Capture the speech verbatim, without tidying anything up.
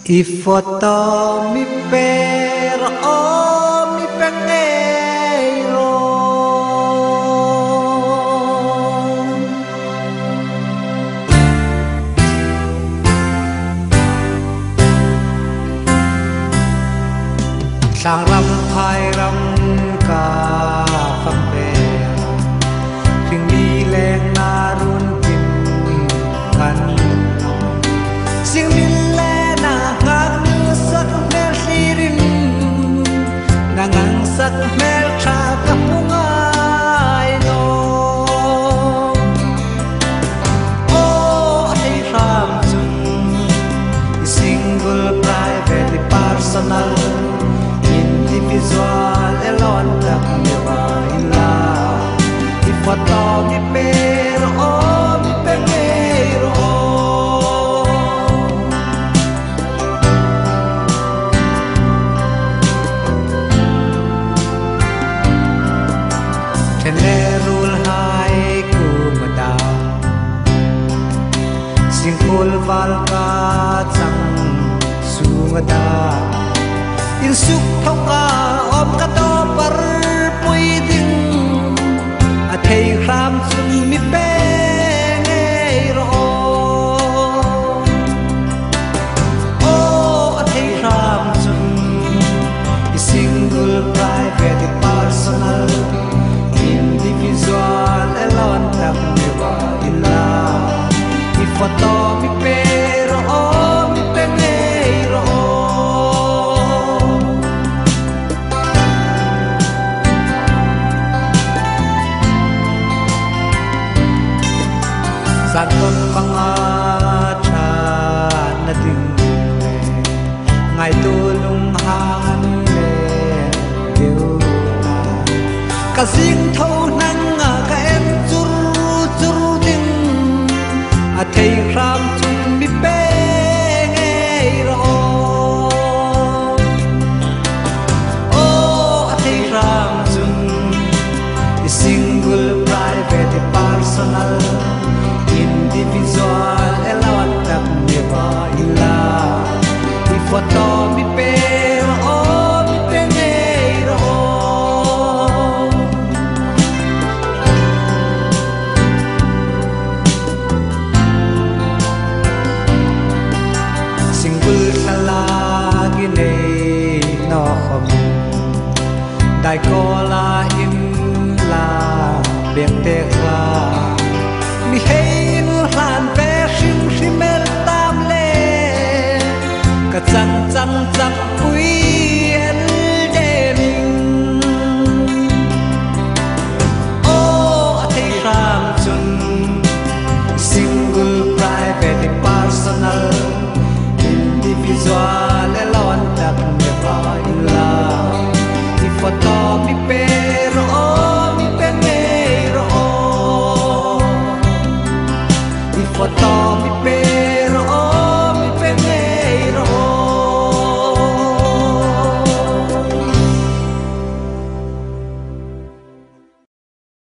Ifoto mi per o mi pengeiro sang ram phai ram ka pham pe thing mi leng na run tin kan sing mi nangang sat mel cha kapungai no oh hey ram chung single private personal individual alone tak me ba ila ifoto mi pero oh mi pengeiro Tenerul hai ku mata Singkul val ka chang sungada In suk thau ka om ka to par pui ding A thei ram chun mi pe ngei ro Oh a thei ram chun Single private personal Individual alone tak me ba ila ifoto mi pero oh mi pengeiro sakon pangacha na ding ngai tu lung han le deu ka sing thâu nang ka em chur chur ding a thei ram chung mi pe ngei ro oh a thei ram chung single private personal individual alone tak me ba ila ifoto mi pe Dai ko la in la biếc te la mi hein han ve sim simel tam le ka chang chang chak pui en de min oh a thei ram chun single private personal individual alone tak me ba ila ifoto mi pero oh mi pengeiro ifoto mi pero